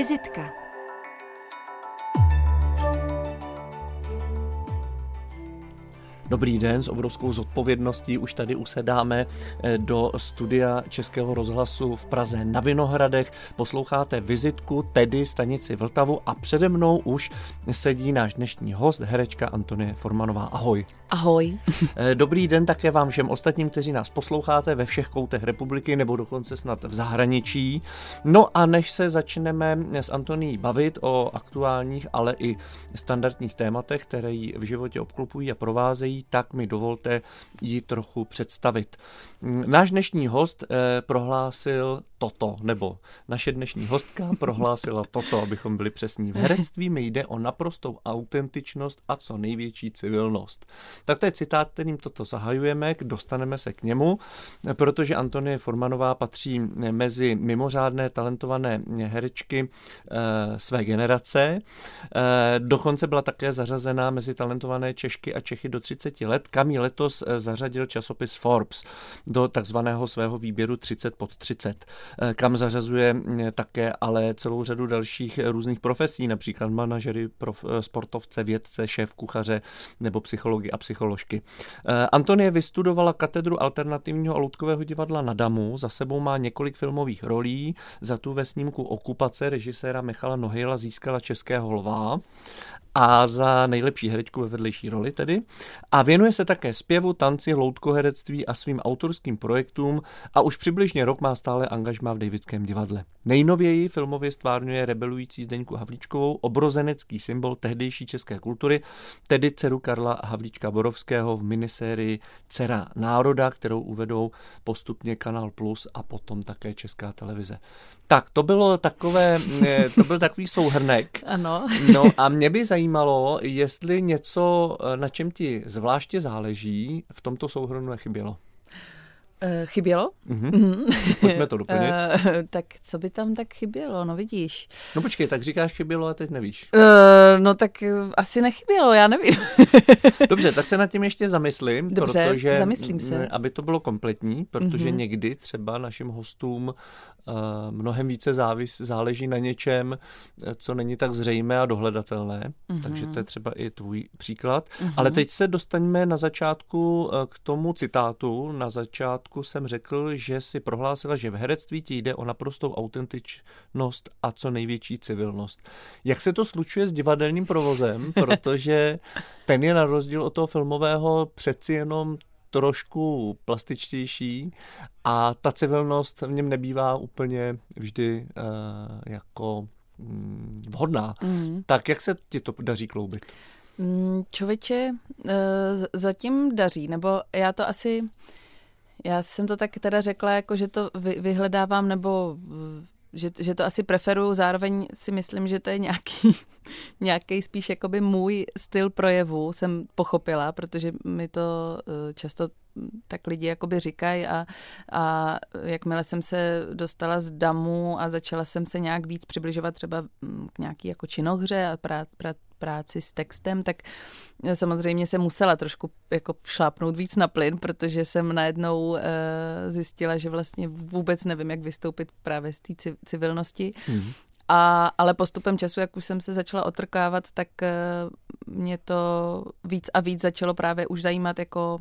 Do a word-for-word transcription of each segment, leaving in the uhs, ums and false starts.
Vizitka. Dobrý den, s obrovskou zodpovědností už tady usedáme do studia Českého rozhlasu v Praze na Vinohradech. Posloucháte Vizitku, tedy stanici Vltavu, a přede mnou už sedí náš dnešní host, herečka Antonie Formanová. Ahoj. Ahoj. Dobrý den také vám všem ostatním, kteří nás posloucháte ve všech koutech republiky nebo dokonce snad v zahraničí. No a než se začneme s Antonií bavit o aktuálních, ale i standardních tématech, které ji v životě obklopují a provázejí, tak mi dovolte ji trochu představit. Náš dnešní host eh, prohlásil toto, nebo naše dnešní hostka prohlásila toto, abychom byli přesní. V herectví mi jde o naprostou autentičnost a co největší civilnost. Tak to je citát, kterým toto zahajujeme, dostaneme se k němu, protože Antonie Formanová patří mezi mimořádné talentované herečky eh, své generace. Eh, dokonce byla také zařazená mezi talentované Češky a Čechy do třicet let, kam ji letos zařadil časopis Forbes do takzvaného svého výběru třicet pod třicet, kam zařazuje také ale celou řadu dalších různých profesí, například manažery, prof, sportovce, vědce, šéf kuchaře nebo psychologi a psycholožky. Antonie vystudovala katedru alternativního a loutkového divadla na Damu, za sebou má několik filmových rolí, za tu ve snímku Okupace režiséra Michala Nohejla získala Českého lva a za nejlepší herečku ve vedlejší roli tedy. A věnuje se také zpěvu, tanci, loutkoherectví a svým autorským projektům a už přibližně rok má stále angažmá v Davidském divadle. Nejnověji filmově stvárňuje rebelující Zdeňku Havlíčkovou, obrozenecký symbol tehdejší české kultury, tedy dceru Karla Havlíčka Borovského v minisérii Dcera národa, kterou uvedou postupně Kanál Plus a potom také Česká televize. Tak, to bylo takové, to byl takový souhrnek. Ano. No a mě by zajímalo, jestli něco, na čem ti zvláště záleží, v tomto souhrnu nechybělo. Chybělo? Mhm. Mm-hmm. Pojďme to doplnit. Uh, tak co by tam tak chybělo, no vidíš. No počkej, tak říkáš chybělo a teď nevíš. Uh, no tak asi nechybělo, já nevím. Dobře, tak se nad tím ještě zamyslím. Dobře, protože, zamyslím se. Aby to bylo kompletní, protože mm-hmm. někdy třeba našim hostům uh, mnohem více závis, záleží na něčem, co není tak zřejmé a dohledatelné. Mm-hmm. Takže to je třeba i tvůj příklad. Mm-hmm. Ale teď se dostaňme na začátku k tomu citátu. Na začátku jsem řekl, že si prohlásila, že v herectví ti jde o naprostou autentičnost a co největší civilnost. Jak se to slučuje s divadelním provozem? Protože ten je na rozdíl od toho filmového přeci jenom trošku plastičtější a ta civilnost v něm nebývá úplně vždy uh, jako mm, vhodná. Mm. Tak jak se ti to daří kloubit? Člověče, uh, zatím daří, nebo já to asi... Já jsem to tak teda řekla, jako že to vy, vyhledávám, nebo že, že to asi preferuju, zároveň si myslím, že to je nějaký, nějaký spíš jakoby můj styl projevu, jsem pochopila, protože mi to často tak lidi jakoby říkají a, a jakmile jsem se dostala z Damu a začala jsem se nějak víc přibližovat třeba k nějaký jako činohře a prá, prá, práci s textem, tak samozřejmě jsem musela trošku jako šlápnout víc na plyn, protože jsem najednou e, zjistila, že vlastně vůbec nevím, jak vystoupit právě z té civilnosti. Hmm. A, ale postupem času, jak už jsem se začala otrkávat, tak e, mě to víc a víc začalo právě už zajímat jako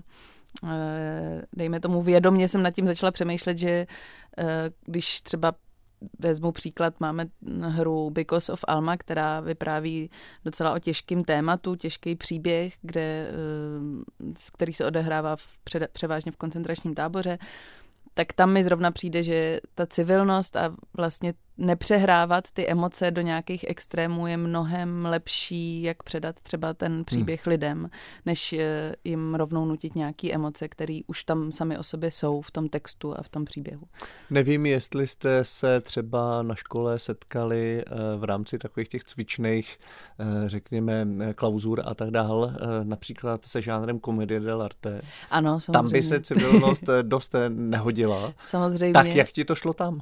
dejme tomu vědomě jsem nad tím začala přemýšlet, že když třeba vezmu příklad, máme hru Because of Alma, která vypráví docela o těžkém tématu, těžký příběh, kde, který se odehrává v, převážně v koncentračním táboře, tak tam mi zrovna přijde, že ta civilnost a vlastně nepřehrávat ty emoce do nějakých extrémů je mnohem lepší, jak předat třeba ten příběh hmm. lidem, než jim rovnou nutit nějaké emoce, které už tam sami o sobě jsou v tom textu a v tom příběhu. Nevím, jestli jste se třeba na škole setkali v rámci takových těch cvičných, řekněme, klauzur a tak dál, například se žánrem komedie dell'arte. Ano, samozřejmě. Tam by se civilnost dost nehodila. Samozřejmě. Tak jak ti to šlo tam?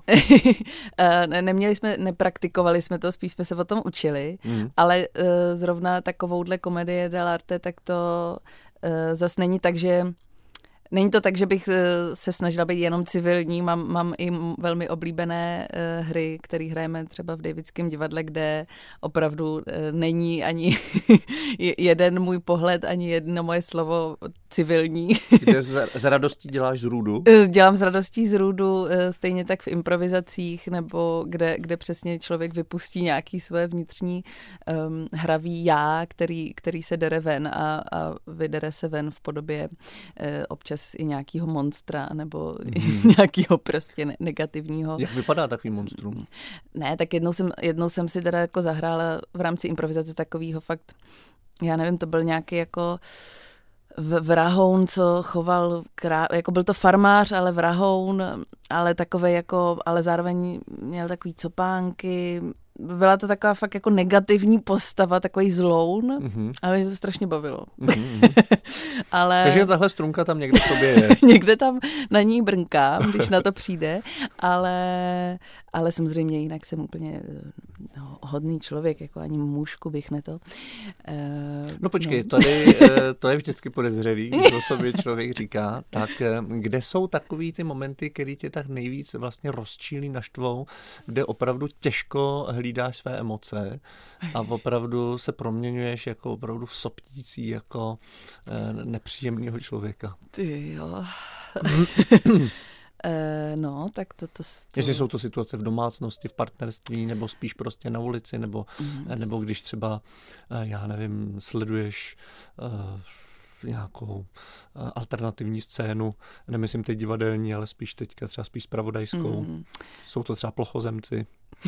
Neměli jsme, nepraktikovali jsme to, spíš jsme se o tom učili, mm. ale uh, zrovna takovouhle komedie dell'arte, tak to uh, zas není tak, že Není to tak, že bych se snažila být jenom civilní, mám, mám i velmi oblíbené uh, hry, které hrajeme třeba v Davidském divadle, kde opravdu uh, není ani jeden můj pohled, ani jedno moje slovo civilní. Kde z, z radostí děláš zrůdu? Dělám z radostí zrůdu, stejně tak v improvizacích, nebo kde, kde přesně člověk vypustí nějaký své vnitřní um, hravý já, který, který se dere ven a, a vydere se ven v podobě uh, občas i nějakého monstra, nebo mm. nějakého prostě ne- negativního. Jak vypadá takový monstrum? Ne, tak jednou jsem, jednou jsem si teda jako zahrála v rámci improvizace takovýho fakt, já nevím, to byl nějaký jako vrahoun, co choval, krá... jako byl to farmář, ale vrahoun, ale takovej jako, ale zároveň měl takový copánky. Byla to taková fakt jako negativní postava, takový zloun, mm-hmm. ale mě to strašně bavilo. Mm-hmm. ale... Takže tahle strunka tam někde v tobě je. někde tam na ní brnkám, když na to přijde, ale, ale samozřejmě jinak jsem úplně no, hodný člověk, jako ani mužku bych ne to. Uh, no počkej, no. Tady, to je vždycky podezřelý, když o sobě člověk říká, tak kde jsou takový ty momenty, které tě tak nejvíc vlastně rozčílí, naštvou, kde opravdu těžko hlídáš své emoce a opravdu se proměňuješ jako opravdu v soptící, jako eh, nepříjemného člověka. Ty jo. eh, no, tak to, to, to... Jestli jsou to situace v domácnosti, v partnerství, nebo spíš prostě na ulici, nebo, mm, to... nebo když třeba, eh, já nevím, sleduješ eh, nějakou alternativní scénu, nemyslím teď divadelní, ale spíš teďka třeba spíš zpravodajskou. Mm. Jsou to třeba plochozemci.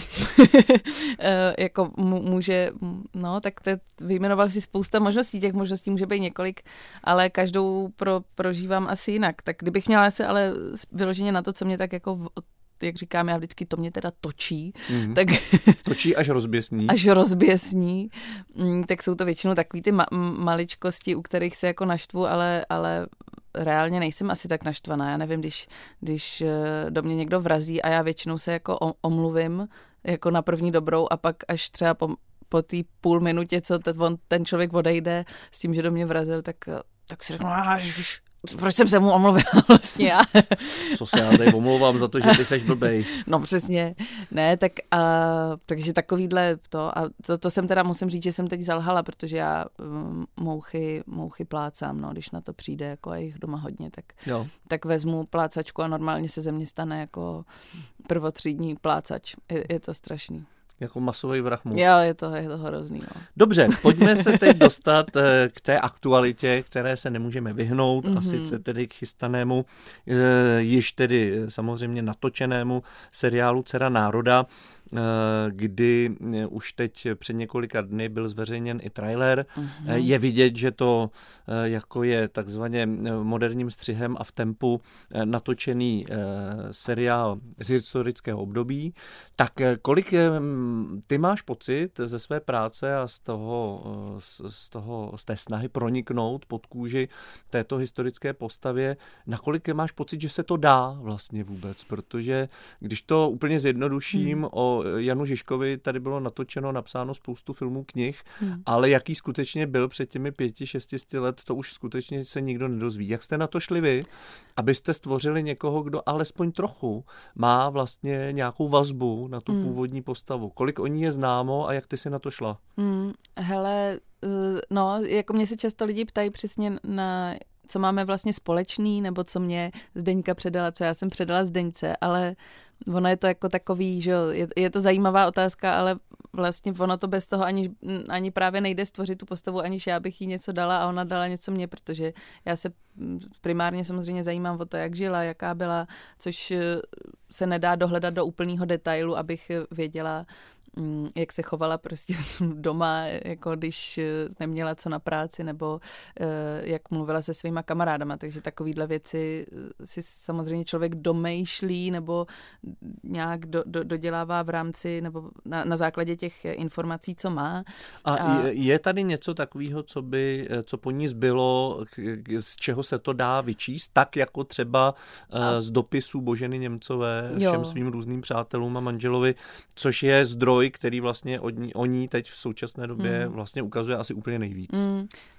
e, jako může, no, tak te, vyjmenoval si spousta možností, těch možností může být několik, ale každou pro, prožívám asi jinak. Tak kdybych měla se ale vyloženě na to, co mě tak jako jak říkám, já vždycky to mě teda točí. Mm. Tak točí až rozběsní. Až rozběsní. Tak jsou to většinou takový ty ma- maličkosti, u kterých se jako naštvu, ale, ale reálně nejsem asi tak naštvaná. Já nevím, když, když do mě někdo vrazí a já většinou se jako omluvím jako na první dobrou a pak až třeba po, po té půl minutě, co ten, ten člověk odejde s tím, že do mě vrazil, tak, tak si řeknu, proč jsem se mu omluvila vlastně já? Co se já tady omlouvám za to, že ty seš blbej. No přesně. Ne, tak a, takže takovýhle to. A to, to jsem teda musím říct, že jsem teď zalhala, protože já um, mouchy, mouchy plácám, no, když na to přijde, jako a jich doma hodně, tak, tak vezmu plácačku a normálně se ze mě stane jako prvotřídní plácač. Je, je to strašný. Jako masový vrah muž. Jo, je to, je to hrozný. No. Dobře, pojďme se teď dostat k té aktualitě, které se nemůžeme vyhnout, mm-hmm. a sice tedy k chystanému, již tedy samozřejmě natočenému seriálu Dcera národa, kdy už teď před několika dny byl zveřejněn i trailer. Mm-hmm. Je vidět, že to jako je takzvaně moderním střihem a v tempu natočený seriál z historického období. Tak kolik ty máš pocit ze své práce a z toho, z toho, z té snahy proniknout pod kůži této historické postavě, nakolik máš pocit, že se to dá vlastně vůbec? Protože když to úplně zjednoduším, mm. o Janu Žižkovi tady bylo natočeno, napsáno spoustu filmů, knih, hmm. ale jaký skutečně byl před těmi pěti, šestisty let, to už skutečně se nikdo nedozví. Jak jste na to šli vy, abyste stvořili někoho, kdo alespoň trochu má vlastně nějakou vazbu na tu hmm. původní postavu? Kolik o ní je známo a jak ty si na to šla? Hmm. Hele, no, jako mě se často lidi ptají přesně na co máme vlastně společný, nebo co mě Zdeňka předala, co já jsem předala Zdeňce, ale ono je to jako takový, že je, je to zajímavá otázka, ale vlastně ono to bez toho ani, ani právě nejde stvořit tu postavu, aniž já bych jí něco dala a ona dala něco mě, protože já se primárně samozřejmě zajímám o to, jak žila, jaká byla, což se nedá dohledat do úplného detailu, abych věděla, jak se chovala prostě doma, jako když neměla co na práci, nebo jak mluvila se svýma kamarádama, takže takovýhle věci si samozřejmě člověk domýšlí nebo nějak do, do, dodělává v rámci, nebo na, na základě těch informací, co má. A, a je tady něco takového, co by, co po ní zbylo, z čeho se to dá vyčíst, tak jako třeba a... z dopisů Boženy Němcové všem jo. svým různým přátelům a manželovi, což je zdroj, který vlastně o ní, o ní teď v současné době mm. vlastně ukazuje asi úplně nejvíc. Mm.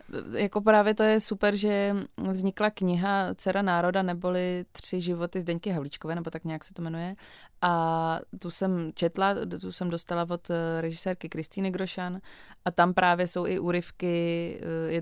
jako právě to je super, že vznikla kniha Dcera národa, neboli Tři životy Zdeňky Havlíčkové, nebo tak nějak se to jmenuje. A tu jsem četla, tu jsem dostala od režisérky Kristýny Grošan a tam právě jsou i úryvky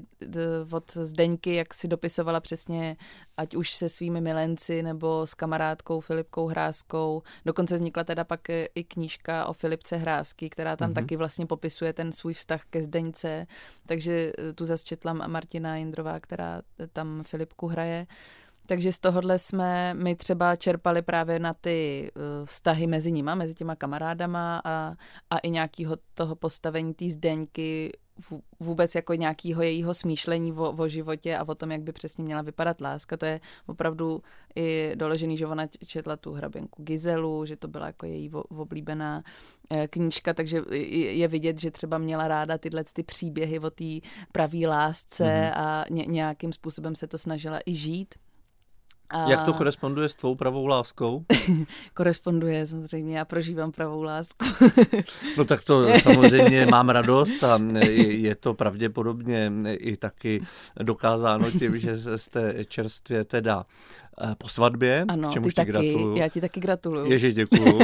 od Zdeňky, jak si dopisovala přesně, ať už se svými milenci nebo s kamarádkou Filipkou Hrázkou. Dokonce vznikla teda pak i knížka o Filipce Hrázky, která tam mm-hmm. taky vlastně popisuje ten svůj vztah ke Zdeňce. Takže tu zase četla Martina Jindrová, která tam Filipku hraje. Takže z tohohle jsme my třeba čerpali právě na ty vztahy mezi nima, mezi těma kamarádama a, a i nějakého toho postavení té Zdeňky, vůbec jako nějakého jejího smýšlení o, o životě a o tom, jak by přesně měla vypadat láska. To je opravdu i doložený, že ona četla tu hraběnku Gizelu, že to byla jako její oblíbená knížka, takže je vidět, že třeba měla ráda tyhle ty příběhy o té pravý lásce mm-hmm. a ně, nějakým způsobem se to snažila i žít. A... Jak to koresponduje s tvou pravou láskou? Koresponduje samozřejmě, já prožívám pravou lásku. No tak to samozřejmě mám radost a je to pravděpodobně i taky dokázáno tím, že jste čerstvě teda po svatbě, ano, k čemuž ty ti gratuluju. Já ti taky gratuluju. Ježiš, děkuju.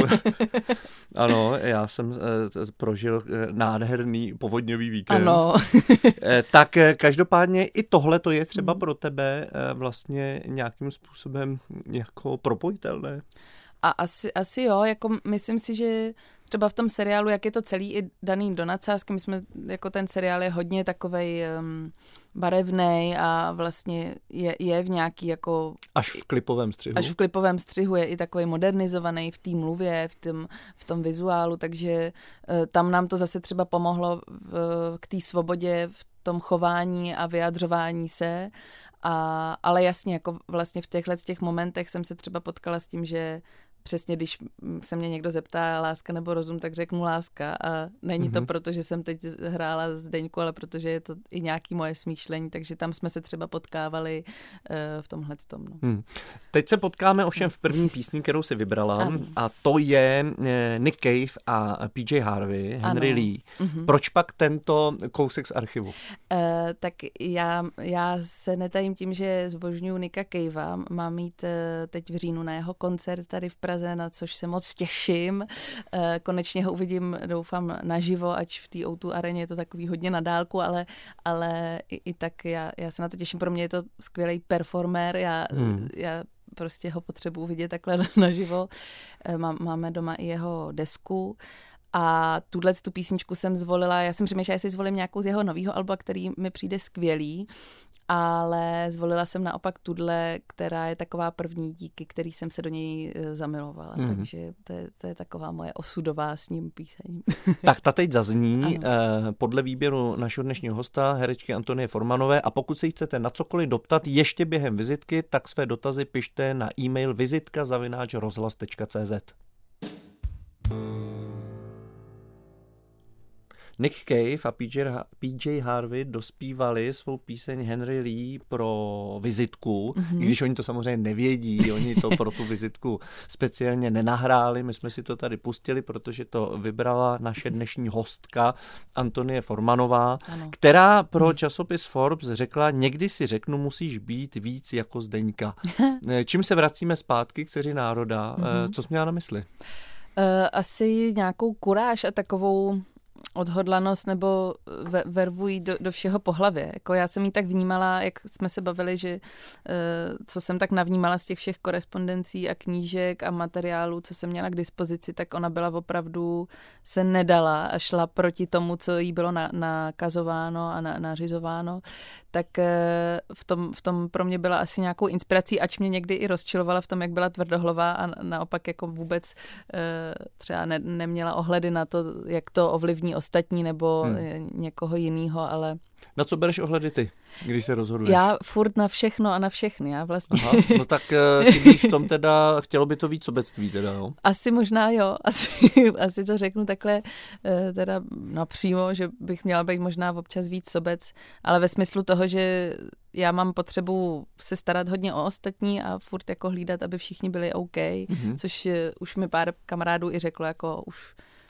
Ano, já jsem prožil nádherný povodňový víkend. Ano. Tak každopádně i tohle to je třeba pro tebe vlastně nějakým způsobem jako propojitelné. A asi, asi jo, jako myslím si, že třeba v tom seriálu, jak je to celý i daný do nadsázky, my jsme, jako ten seriál je hodně takovej um, barevnej a vlastně je, je v nějaký jako... Až v klipovém střihu. Až v klipovém střihu je i takovej modernizovaný v té mluvě, v tom, v tom vizuálu, takže uh, tam nám to zase třeba pomohlo v, k té svobodě v tom chování a vyjadřování se. A, ale jasně, jako vlastně v těchhle těch momentech jsem se třeba potkala s tím, že přesně když se mě někdo zeptá láska nebo rozum, tak řeknu láska a není mm-hmm. to proto, že jsem teď hrála Zdeňku, ale protože je to i nějaký moje smýšlení, takže tam jsme se třeba potkávali uh, v tomhle tom. No. Hmm. Teď se potkáme ovšem v první písni, kterou si vybrala ano. a to je Nick Cave a P J Harvey, Henry ano. Lee. Mm-hmm. Proč pak tento kousek z archivu? Uh, tak já, já se netajím tím, že zbožňuju Nicka Cavea, mám mít uh, teď v říjnu na jeho koncert tady v Praze, na což se moc těším. Konečně ho uvidím, doufám, naživo, ač v té ó dva areně je to takový hodně na dálku, ale, ale i, i tak já, já se na to těším. Pro mě je to skvělý performer, já, hmm. já prostě ho potřebuji vidět takhle naživo. Má, máme doma i jeho desku. A tuhle tu písničku jsem zvolila, já jsem přemýšlela, jestli zvolím nějakou z jeho nového alba, který mi přijde skvělý, ale zvolila jsem naopak tudle, která je taková první, díky který jsem se do něj zamilovala. Mm. Takže to je, to je taková moje osudová s ním píseň. Tak ta teď zazní eh, podle výběru našeho dnešního hosta, herečky Antonie Formanové, a pokud se chcete na cokoliv doptat ještě během vizitky, tak své dotazy pište na e-mail vizitka zavináč rozhlas tečka cé zet. Nick Cave a P J Harvey dospívali svou píseň Henry Lee pro vizitku, mm-hmm. i když oni to samozřejmě nevědí, oni to pro tu vizitku speciálně nenahráli, my jsme si to tady pustili, protože to vybrala naše dnešní hostka Antonie Formanová, ano. která pro časopis Forbes řekla, někdy si řeknu, musíš být víc jako Zdeňka. Čím se vracíme zpátky k Dceři národa, mm-hmm. co jsi měla na mysli? Uh, asi nějakou kuráž a takovou odhodlanost nebo vervují do, do všeho po hlavě. Jako já jsem ji tak vnímala, jak jsme se bavili, že co jsem tak navnímala z těch všech korespondencí a knížek a materiálů, co jsem měla k dispozici, tak ona byla opravdu, se nedala a šla proti tomu, co jí bylo na, nakazováno a na, nařizováno. Tak v tom, v tom pro mě byla asi nějakou inspirací, ač mě někdy i rozčilovala v tom, jak byla tvrdohlavá a naopak jako vůbec třeba ne, neměla ohledy na to, jak to ovlivní ostatní nebo hmm. někoho jiného, ale... Na co bereš ohledy ty, když se rozhoduješ? Já furt na všechno a na všechny, já vlastně. Aha, no tak chybíš v tom teda, chtělo by to víc sobectví teda, jo? Asi možná jo, asi, asi to řeknu takhle teda napřímo, že bych měla být možná občas víc sobec, ale ve smyslu toho, že já mám potřebu se starat hodně o ostatní a furt jako hlídat, aby všichni byli OK, mm-hmm. což už mi pár kamarádů i řeklo, jako už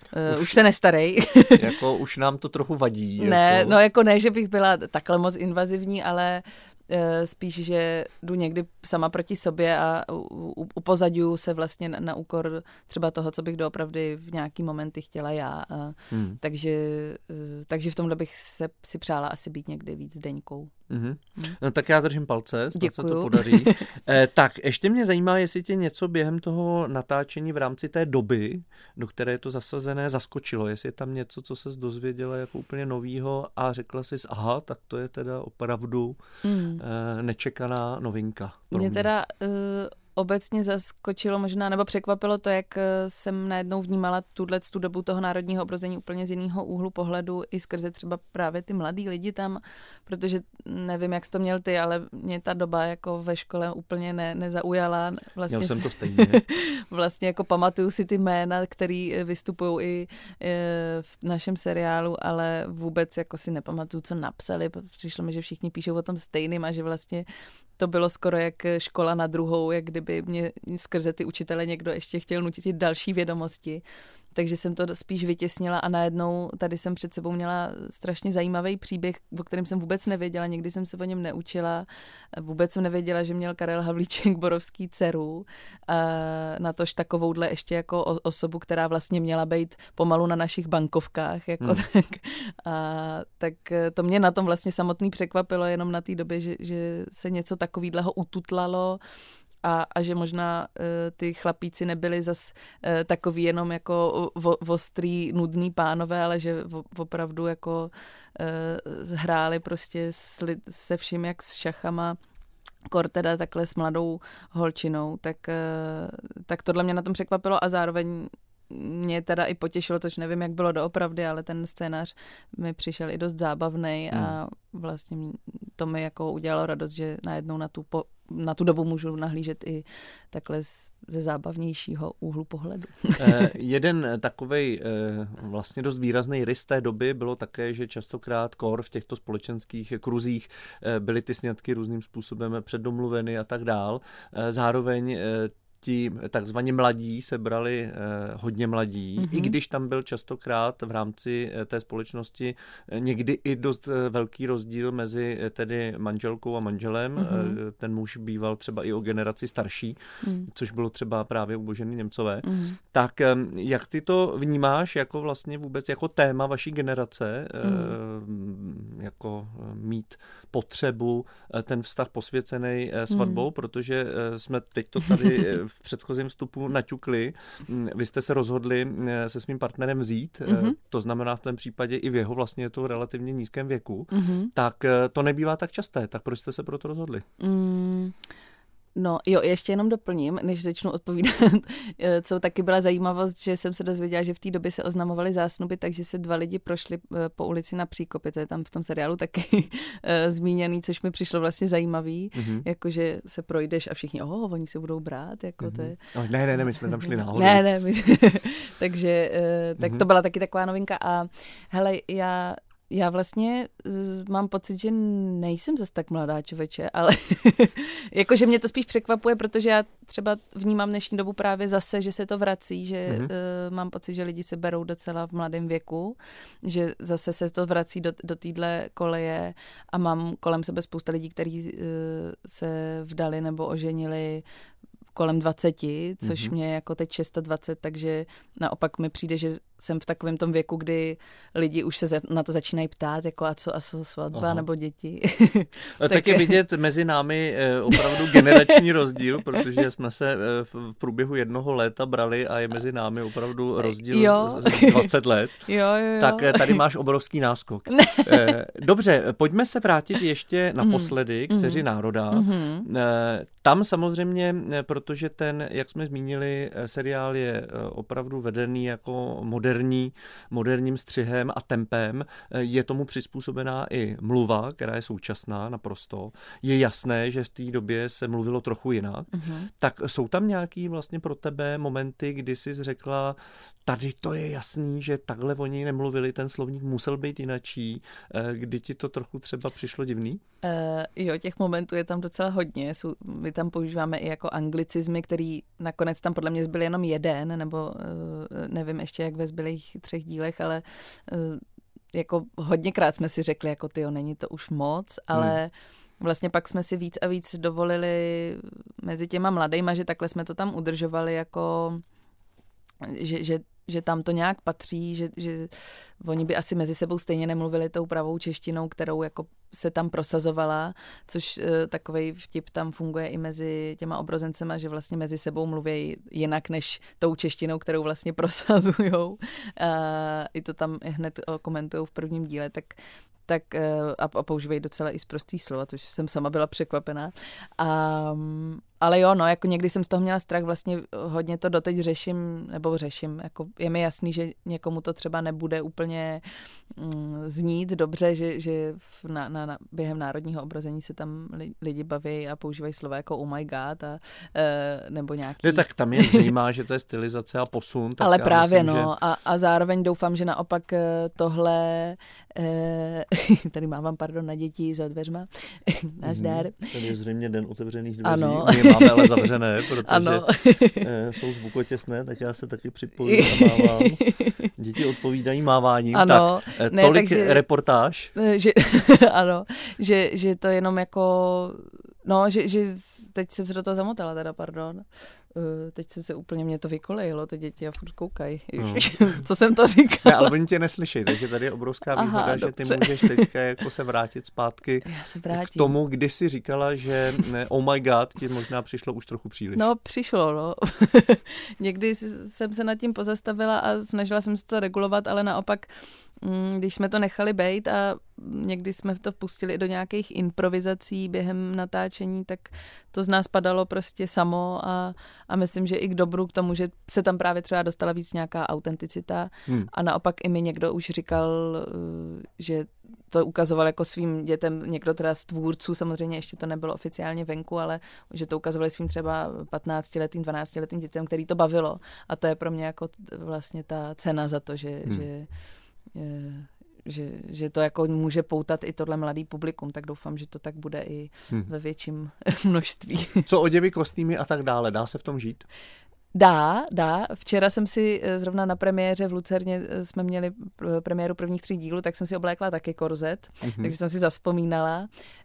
už, už se nestarej. Jako už nám to trochu vadí. Ne, jako... no jako ne, že bych byla takhle moc invazivní, ale spíš, že jdu někdy sama proti sobě a upozaďuju se vlastně na, na úkor třeba toho, co bych doopravdy v nějaký momenty chtěla já. Hmm. Takže, takže v tomhle bych se si přála asi být někdy víc Deňkou. Mm-hmm. Hmm. No tak já držím palce, snad se to podaří. eh, tak, ještě mě zajímá, jestli tě něco během toho natáčení v rámci té doby, do které je to zasazené, zaskočilo. Jestli je tam něco, co ses dozvěděla jako úplně novýho a řekla jsi, aha, tak to je teda opravdu mm. eh, nečekaná novinka. Mě, mě teda uh, obecně zaskočilo možná, nebo překvapilo to, jak jsem najednou vnímala tuhle tu dobu toho národního obrození úplně z jiného úhlu pohledu i skrze třeba právě ty mladý lidi tam, protože nevím, jak jsi to měl ty, ale mě ta doba jako ve škole úplně ne, nezaujala. Vlastně měl jsem to stejně. Vlastně jako pamatuju si ty jména, který vystupují i v našem seriálu, ale vůbec jako si nepamatuju, co napsali. Přišlo mi, že všichni píšou o tom stejným a že vlastně to bylo skoro jak škola na druhou, jak kdyby mě skrze ty učitele někdo ještě chtěl nutit další vědomosti. Takže jsem to spíš vytěsnila a najednou tady jsem před sebou měla strašně zajímavý příběh, o kterém jsem vůbec nevěděla, nikdy jsem se o něm neučila. Vůbec jsem nevěděla, že měl Karel Havlíček Borovský dceru, natož takovouhle ještě jako osobu, která vlastně měla být pomalu na našich bankovkách. Jako hmm. tak. A tak to mě na tom vlastně samotný překvapilo jenom na té době, že, že se něco takového ututlalo. A, a že možná uh, ty chlapíci nebyli zas uh, takový jenom jako vo, ostrý, nudný pánové, ale že v, opravdu jako uh, hráli prostě s, se vším jak s šachama, kor teda takhle s mladou holčinou, tak, uh, tak tohle mě na tom překvapilo a zároveň mě teda i potěšilo, což nevím, jak bylo doopravdy, ale ten scénář mi přišel i dost zábavnej hmm. a vlastně to mi jako udělalo radost, že najednou na tu, po, na tu dobu můžu nahlížet i takhle z, ze zábavnějšího úhlu pohledu. eh, jeden takovej eh, vlastně dost výrazný rys té doby bylo také, že častokrát kor v těchto společenských kruzích eh, byly ty sňatky různým způsobem předdomluveny a tak dál. Eh, zároveň eh, ti takzvaně mladí se brali eh, hodně mladí, mm-hmm. i když tam byl častokrát v rámci eh, té společnosti eh, někdy i dost eh, velký rozdíl mezi eh, tedy manželkou a manželem. Mm-hmm. Eh, ten muž býval třeba i o generaci starší, mm. což bylo třeba právě ubožený Němcové. Mm. Tak eh, jak ty to vnímáš jako vlastně vůbec jako téma vaší generace, mm. eh, jako mít potřebu eh, ten vztah posvěcený eh, svatbou, mm. protože eh, jsme teď to tady v předchozím vstupu naťukli. Vy jste se rozhodli se svým partnerem vzít, mm-hmm. to znamená v tom případě i v jeho vlastně je to v relativně nízkém věku, mm-hmm. tak to nebývá tak časté. Tak proč jste se pro to rozhodli? Mm. No jo, ještě jenom doplním, než začnu odpovídat, co taky byla zajímavost, že jsem se dozvěděla, že v té době se oznamovaly zásnuby, takže se dva lidi prošli po ulici na Příkopě, to je tam v tom seriálu taky zmíněný, což mi přišlo vlastně zajímavý, mm-hmm. jakože se projdeš a všichni, oh, oni se budou brát, jako mm-hmm. to je... Oh, ne, ne, ne, my jsme tam šli náhodou. Ne, ne, my... takže tak mm-hmm. to byla taky taková novinka a hele, já... Já vlastně uh, mám pocit, že nejsem zase tak mladá, člověče, ale jakože mě to spíš překvapuje, protože já třeba vnímám dnešní dobu právě zase, že se to vrací, že mm-hmm. uh, mám pocit, že lidi se berou docela v mladém věku, že zase se to vrací do, do téhle koleje a mám kolem sebe spousta lidí, kteří uh, se vdali nebo oženili kolem dvaceti, což mm-hmm. mě jako teď dvacet šest, takže naopak mi přijde, že jsem v takovém tom věku, kdy lidi už se na to začínají ptát, jako a co, a co svatba Aha. nebo děti. tak, tak je vidět mezi námi opravdu generační rozdíl, protože jsme se v průběhu jednoho léta brali a je mezi námi opravdu rozdíl jo. dvacet let. Jo, jo, jo. Tak tady máš obrovský náskok. Dobře, pojďme se vrátit ještě naposledy k Dceři národa. Mm-hmm. Tam samozřejmě, protože ten, jak jsme zmínili, seriál je opravdu vedený jako moderní, moderním střihem a tempem, je tomu přizpůsobená i mluva, která je současná naprosto. Je jasné, že v té době se mluvilo trochu jinak. Mm-hmm. Tak jsou tam nějaký vlastně pro tebe momenty, kdy jsi řekla, tady to je jasný, že takhle oni nemluvili, ten slovník musel být jinačí, kdy ti to trochu třeba přišlo divný? Uh, jo, těch momentů je tam docela hodně. Jsou, my tam používáme i jako anglicizmy, který nakonec tam podle mě zbyl jenom jeden, nebo uh, nevím ještě, jak ve zbytku zbylých třech dílech, ale jako hodněkrát jsme si řekli, jako tyjo, není to už moc, ale hmm. vlastně pak jsme si víc a víc dovolili mezi těma mladejma, že takhle jsme to tam udržovali, jako že, že, že tam to nějak patří, že, že oni by asi mezi sebou stejně nemluvili tou pravou češtinou, kterou jako se tam prosazovala, což uh, takovej vtip tam funguje i mezi těma obrozencema, že vlastně mezi sebou mluví jinak než tou češtinou, kterou vlastně prosazujou. Uh, I to tam hned komentujou v prvním díle, tak tak a, a používají docela i sprostý slova, což jsem sama byla překvapená. A, ale jo, no, jako někdy jsem z toho měla strach, vlastně hodně to doteď řeším, nebo řeším, jako je mi jasný, že někomu to třeba nebude úplně mm, znít dobře, že, že na, na, na, během národního obrození se tam lidi baví a používají slova jako oh my god a e, nebo nějaký... Ne, tak tam je zajímá, že to je stylizace a posun. Tak ale právě, myslím, no, že... a, a zároveň doufám, že naopak tohle e, tady mávám, pardon, na děti za dveřma, náš mm-hmm. dár. Tady je zřejmě den otevřených dveří. Ano. My je máme ale zavřené, protože ano. jsou zvukotěsné, tak já se taky připojuji a mávám. Děti odpovídají máváním. Ano. Tak, ne, tolik takže, reportáž. Že, ano, že, že to jenom jako, no, že, že teď jsem se do toho zamotala teda, pardon. Uh, teď jsem se úplně, mě to vykolejilo, ty děti a furt koukají. No. Co jsem to říkala? Ne, ale oni tě neslyší, takže tady je obrovská výhoda, Aha, že ty dobře. můžeš teďka jako se vrátit zpátky Já se vrátím. k tomu, kdy jsi říkala, že ne, oh my god, ti možná přišlo už trochu příliš. No, přišlo, no. Někdy jsem se nad tím pozastavila a snažila jsem se to regulovat, ale naopak, když jsme to nechali bejt a někdy jsme to pustili do nějakých improvizací během natáčení, tak to z nás padalo prostě samo a, a myslím, že i k dobru k tomu, že se tam právě třeba dostala víc nějaká autenticita hmm. a naopak i mi někdo už říkal, že to ukazoval jako svým dětem, někdo teda z tvůrců, samozřejmě ještě to nebylo oficiálně venku, ale že to ukazovali svým třeba patnáctiletým, dvanáctiletým dětem, který to bavilo a to je pro mě jako vlastně ta cena za to, že, hmm. že Že, že to jako může poutat i tohle mladý publikum, tak doufám, že to tak bude i hmm. ve větším množství. Co oděvy, kostýmy a tak dále, dá se v tom žít? Dá, dá. Včera jsem si zrovna na premiéře v Lucerně jsme měli premiéru prvních tří dílů, tak jsem si oblékla taky korzet, mm-hmm. takže jsem si zavzpomínala.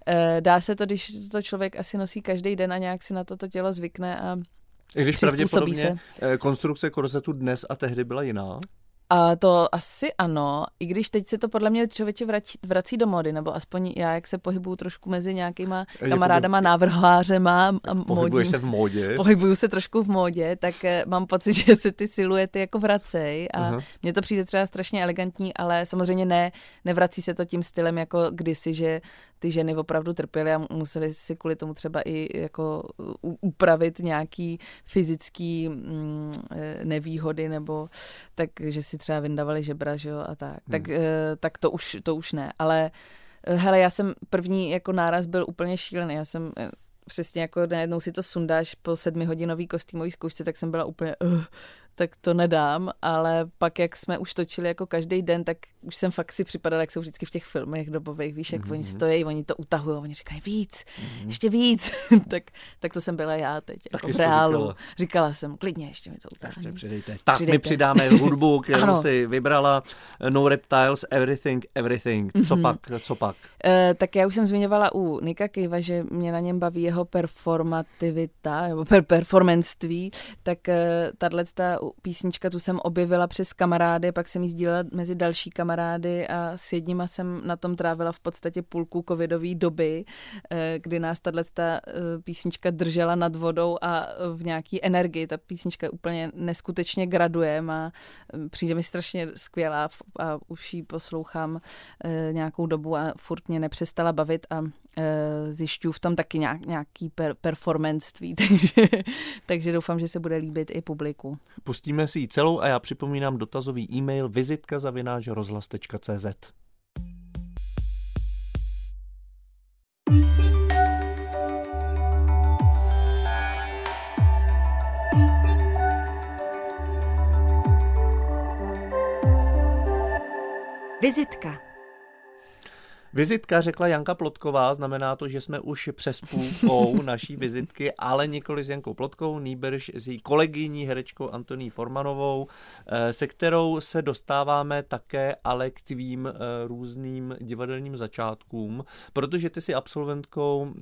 Dá se to, když to člověk asi nosí každý den a nějak si na to to tělo zvykne a I když pravděpodobně se. Konstrukce korzetu dnes a tehdy byla jiná? A to asi ano, i když teď se to podle mě člověče vrací, vrací do módy, nebo aspoň já, jak se pohybuju trošku mezi nějakýma kamarádama, návrhářema a módním. Pohybuješ se v módě? Pohybuju se trošku v módě, tak mám pocit, že se ty siluety jako vracej a uh-huh. mně to přijde třeba strašně elegantní, ale samozřejmě ne, nevrací se to tím stylem jako kdysi, že ty ženy opravdu trpěly a museli si kvůli tomu třeba i jako upravit nějaký fyzický mm, nevýhody, nebo tak, že si třeba vyndavali žebra, že jo, a tak. Hmm. Tak, tak to už, to už ne. Ale hele, já jsem první jako náraz byl úplně šílený. Já jsem přesně jako najednou si to sundáš po sedmihodinový kostýmový zkoušce, tak jsem byla úplně uh, tak to nedám, ale pak, jak jsme už točili jako každý den, tak už jsem fakt si připadala, jak jsou vždycky v těch filmech dobových, víš, jak mm-hmm. oni stojí, oni to utahují, oni říkají víc, mm-hmm. ještě víc, tak, tak to jsem byla já teď, jako v reálu. Říkala. říkala jsem, klidně, ještě mi to utahne. Přidejte. Tak přidejte. My přidáme hudbu, kterou si vybrala, No Reptiles, Everything, Everything. Co mm-hmm. pak, co pak? Uh, tak já už jsem zmiňovala u Nicka Cavea, že mě na něm baví jeho performativita, nebo per- performanství, tak uh, tato písnička tu jsem objevila přes kamarády, pak jsem ji sdílela mezi další kamarády a s jedníma jsem na tom trávila v podstatě půlku covidové doby, kdy nás tato písnička držela nad vodou a v nějaký energii. Ta písnička úplně neskutečně graduje, má, přijde mi strašně skvělá a už ji poslouchám nějakou dobu a furt mě nepřestala bavit a zjišťuju v tom taky nějak, nějaký per, performanství, takže, takže doufám, že se bude líbit i publiku. Pustíme si ji celou a já připomínám dotazový e-mail vizitka zavináč rozhlas tečka cé zet. Vizitka. Vizitka, řekla Janka Plotková, znamená to, že jsme už přes půlkou naší vizitky, ale nikoli s Jankou Plotkou, nýbrž s její kolegyní herečkou Antoní Formanovou, se kterou se dostáváme také ale k tvým různým divadelním začátkům, protože ty jsi absolventkou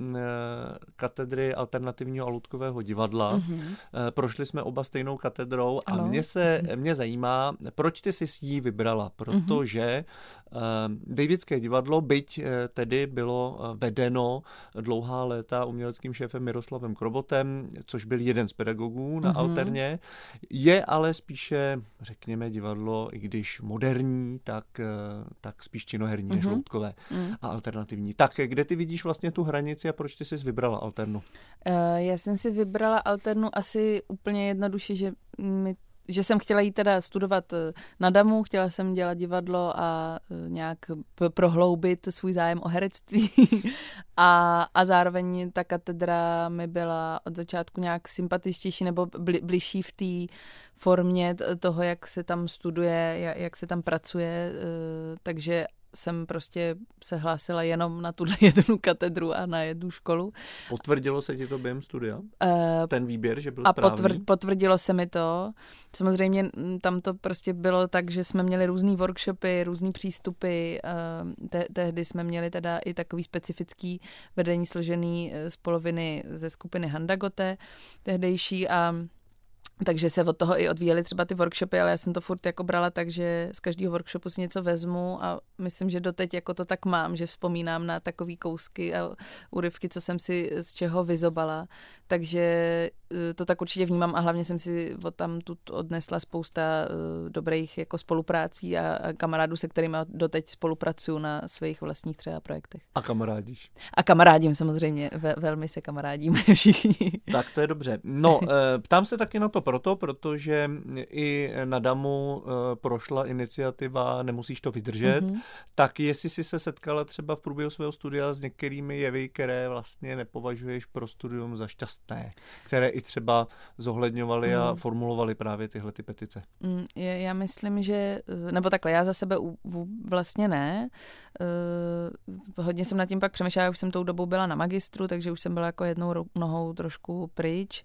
katedry alternativního a loutkového divadla. Mm-hmm. Prošli jsme oba stejnou katedrou a ano. mě se mě zajímá, proč ty jsi si ji vybrala, protože mm-hmm. Davidské divadlo, byť tedy bylo vedeno dlouhá léta uměleckým šéfem Miroslavem Krobotem, což byl jeden z pedagogů na mm-hmm. Alterně, je ale spíše, řekněme, divadlo, i když moderní, tak, tak spíš činoherní mm-hmm. než loutkové mm. a alternativní. Tak kde ty vidíš vlastně tu hranici a proč ty jsi vybrala Alternu? Uh, já jsem si vybrala Alternu asi úplně jednoduše, že mi že jsem chtěla jít teda studovat na Damu, chtěla jsem dělat divadlo a nějak p- prohloubit svůj zájem o herectví a, a zároveň ta katedra mi byla od začátku nějak sympatičtější nebo bli, bližší v té formě toho, jak se tam studuje, jak, jak se tam pracuje, takže jsem prostě se hlásila jenom na tuhle jednu katedru a na jednu školu. Potvrdilo se ti to během studia? Uh, Ten výběr, že byl a správný? A potvr- potvrdilo se mi to. Samozřejmě tam to prostě bylo tak, že jsme měli různý workshopy, různý přístupy. Uh, te- tehdy jsme měli teda i takový specifický vedení složený z poloviny ze skupiny Handagote tehdejší a takže se od toho i odvíjely třeba ty workshopy, ale já jsem to furt jako brala tak, že z každého workshopu si něco vezmu a myslím, že doteď jako to tak mám, že vzpomínám na takový kousky a úryvky, co jsem si z čeho vyzobala. Takže to tak určitě vnímám a hlavně jsem si od tam tu odnesla spousta dobrých jako spoluprácí a kamarádů, se kterými doteď spolupracuju na svých vlastních třeba projektech. A kamarádíš? A kamarádím samozřejmě, ve, velmi se kamarádíme všichni. Tak to je dobře. No, ptám se taky na to proto, protože i na Damu prošla iniciativa Nemusíš to vydržet, mm-hmm. tak jestli jsi se setkala třeba v průběhu svého studia s některými jevy, které vlastně nepovažuješ pro studium za šťastné, které i třeba zohledňovaly mm. a formulovaly právě tyhle ty petice. Mm, já myslím, že, nebo takhle, já za sebe vlastně ne. Uh, hodně jsem nad tím pak přemýšlela, už jsem tou dobou byla na magistru, takže už jsem byla jako jednou nohou trošku pryč.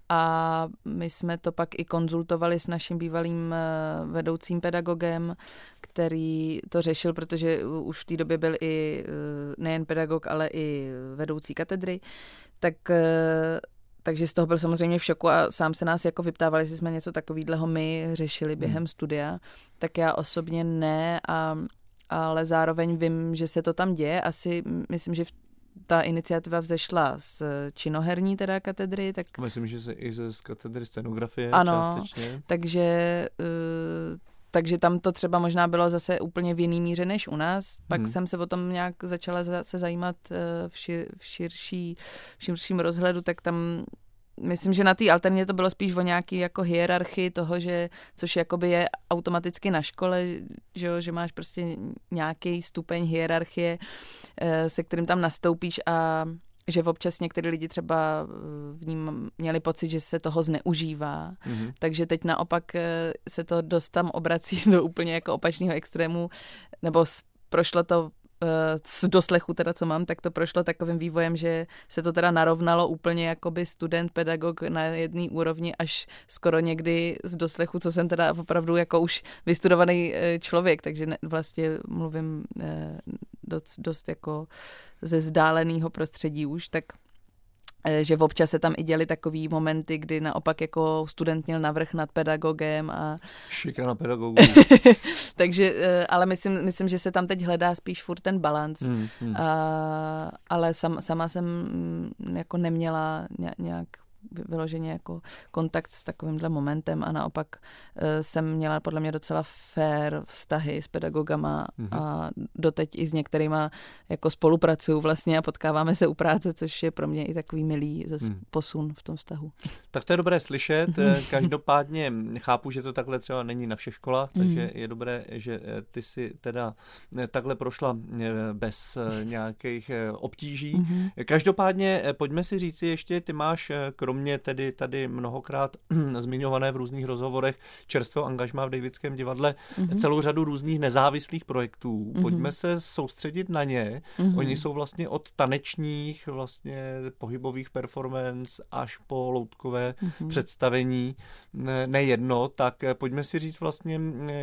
A my jsme to pak i konzultovali s naším bývalým vedoucím pedagogem, který to řešil, protože už v té době byl i nejen pedagog, ale i vedoucí katedry. Tak, takže z toho byl samozřejmě v šoku a sám se nás jako vyptával, jestli jsme něco takového my řešili během hmm. studia. Tak já osobně ne, a, ale zároveň vím, že se to tam děje. Asi myslím, že v ta iniciativa vzešla z činoherní teda katedry. Tak... Myslím, že se i z katedry scenografie ano, částečně. Takže, uh, takže tam to třeba možná bylo zase úplně v jiný míře než u nás. Pak hmm. jsem se o tom nějak začala za, se zajímat uh, v, šir, v, širší, v širším rozhledu, tak tam myslím, že na té Alterně to bylo spíš o nějaký jako hierarchii toho, že, což jakoby je automaticky na škole, že, že máš prostě nějaký stupeň hierarchie, se kterým tam nastoupíš a že občas některý lidi třeba v ním měli pocit, že se toho zneužívá. Mm-hmm. Takže teď naopak se to dost tam obrací do úplně jako opačného extrému, nebo prošlo to z doslechu teda, co mám, tak to prošlo takovým vývojem, že se to teda narovnalo úplně jakoby student, pedagog na jedné úrovni až skoro někdy z doslechu, co jsem teda opravdu jako už vystudovaný člověk, takže ne, vlastně mluvím dost, dost jako ze vzdáleného prostředí už, tak že občas se tam i děly takový momenty, kdy naopak jako student měl navrch nad pedagogem a... Šikana pedagogů. Takže, ale myslím, myslím, že se tam teď hledá spíš furt ten balanc. Hmm, hmm. A, ale sam, sama jsem jako neměla nějak vyloženě jako kontakt s takovýmhle momentem a naopak jsem měla podle mě docela fair vztahy s pedagogama mm-hmm. a doteď i s některýma jako spolupracuju vlastně a potkáváme se u práce, což je pro mě i takový milý zase mm. posun v tom vztahu. Tak to je dobré slyšet. Každopádně chápu, že to takhle třeba není na všech školách, takže mm. je dobré, že ty si teda takhle prošla bez nějakých obtíží. Mm-hmm. Každopádně pojďme si říci ještě, ty máš krom kromě tedy tady mnohokrát zmiňované v různých rozhovorech čerstvého angažmá v Davidském divadle mm-hmm. celou řadu různých nezávislých projektů. Mm-hmm. Pojďme se soustředit na ně. Mm-hmm. Oni jsou vlastně od tanečních, vlastně pohybových performance až po loutkové mm-hmm. představení nejedno, tak pojďme si říct vlastně,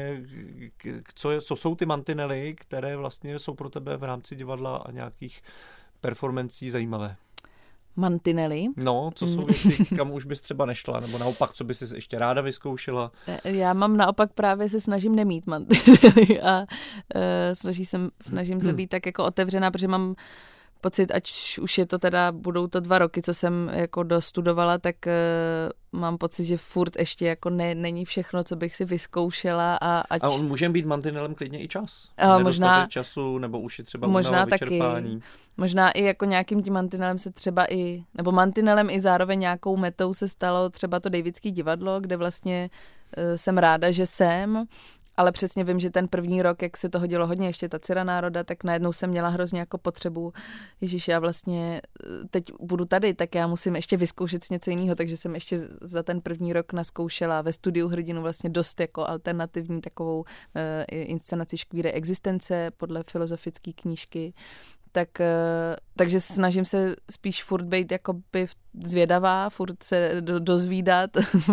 co, co jsou ty mantinely, které vlastně jsou pro tebe v rámci divadla a nějakých performancí zajímavé. Mantinely? No, co jsou věci, kam už bys třeba nešla, nebo naopak, co bys si ještě ráda vyzkoušela? Já mám naopak právě se snažím nemít mantinely a uh, snažím, se, snažím se být tak jako otevřená, protože mám pocit, ať už je to teda, budou to dva roky, co jsem jako dostudovala, tak uh, mám pocit, že furt ještě jako ne, není všechno, co bych si vyzkoušela. A, ať... a on může být mantinelem klidně i čas. A možná času, nebo už je třeba možná únava, taky, vyčerpání. Možná i jako nějakým tím mantinelem se třeba i, nebo mantinelem i zároveň nějakou metou se stalo třeba to Davidské divadlo, kde vlastně uh, jsem ráda, že jsem. Ale přesně vím, že ten první rok, jak se toho dělo hodně, ještě ta Dcera národa, tak najednou jsem měla hrozně jako potřebu, ježiš, já vlastně teď budu tady, tak já musím ještě vyzkoušet něco jiného, takže jsem ještě za ten první rok naskoušela ve studiu Hrdinu vlastně dost jako alternativní takovou uh, inscenaci Škvíry existence podle filozofické knížky. Tak, takže snažím se spíš furt být jakoby zvědavá, furt se do, dozvídat,